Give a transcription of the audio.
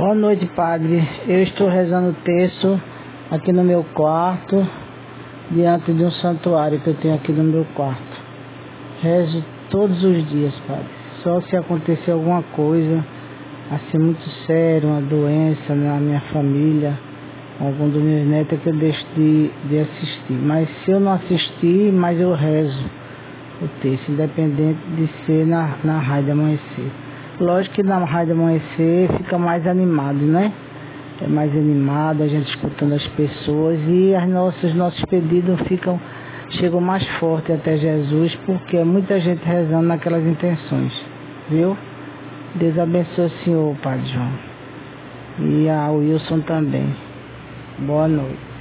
Boa noite, padre. Eu estou rezando o texto aqui no meu quarto, diante de um santuário que eu tenho aqui no meu quarto. Rezo todos os dias, padre. Só se acontecer alguma coisa assim muito séria, uma doença na minha família, algum dos meus netos, é que eu deixo de assistir. Mas se eu não assistir, mas eu rezo o texto, independente de ser na Raio de Amanhecer. Lógico que na Raio de Amanhecer fica mais animado, né? É mais animado, a gente escutando as pessoas e nossos pedidos chegam mais forte até Jesus, porque é muita gente rezando naquelas intenções, viu? Deus abençoe o senhor, Padre João. E a Wilson também. Boa noite.